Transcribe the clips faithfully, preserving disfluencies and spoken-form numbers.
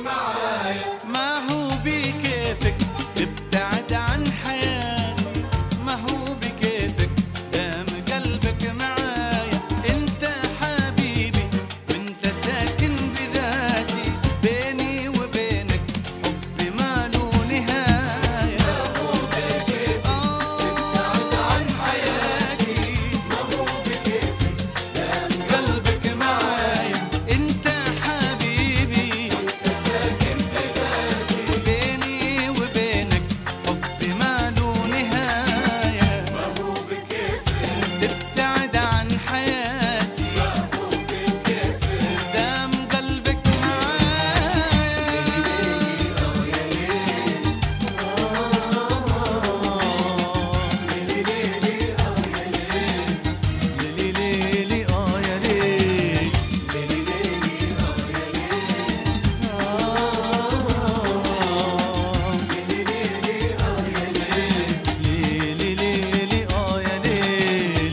معايا. ما هو بكيفك تبتعد عن حياتي، ما هو بكيفك دام قلبك معايا. انت حبيبي وانت ساكن بذاتي، بيني وبينك حبي ما له نهاية. ما هو بكيفك تبتعد عن حياتي، ما هو بكيفك دام قلبك معايا. انت حبيبي وانت ساكن بذاتي، بيني وبينك حبي ما له نهاية. ما هو بكيفك تبتعد عن حياتي، ما هو بكيفك دام قلبك معايا. ليلي ليلي اه يا ليل، ليلي ليلي اه يا ليل، ليلي ليلي اه يا ليل، ليلي ليلي اه يا ليل.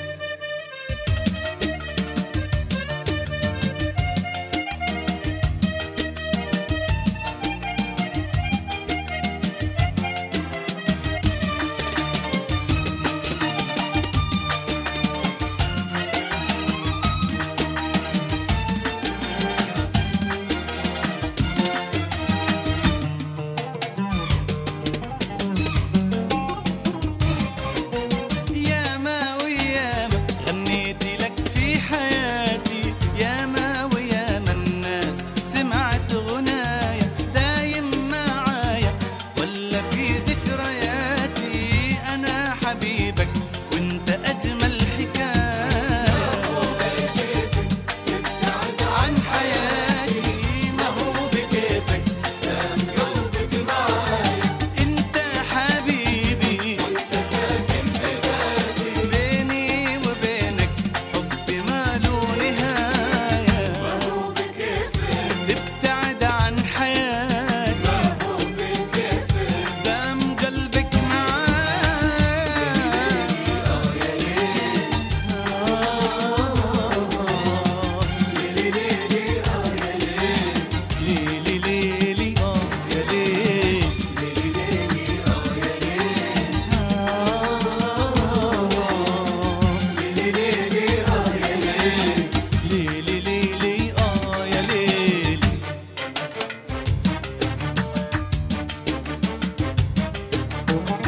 ياما وياما غنيت لك في حياتي، ياما وياما الناس سمعت غنايا. دايم معايا ولا في ذكرياتي، أنا حبيبك وانت أجمل حكاية. ما هو بكيفك تبتعد عن حياتي، ما هو بكيفك دام قلبك معايا. انت حبيبي وانت ساكن بذاتي، بيني وبينك حبي ما له نهاية. ما هو بكيفك تبتعد عن حياتي، ما هو بكيفك دام قلبك معايا. اه يا ليل، ليلي ليلي اه يا ليل، ليلي ليلي اه يا ليل، ليلي ليلي اه يا ليل، ليلي ليلي اه يا ليل، ليلي ليلي اه يا ليل.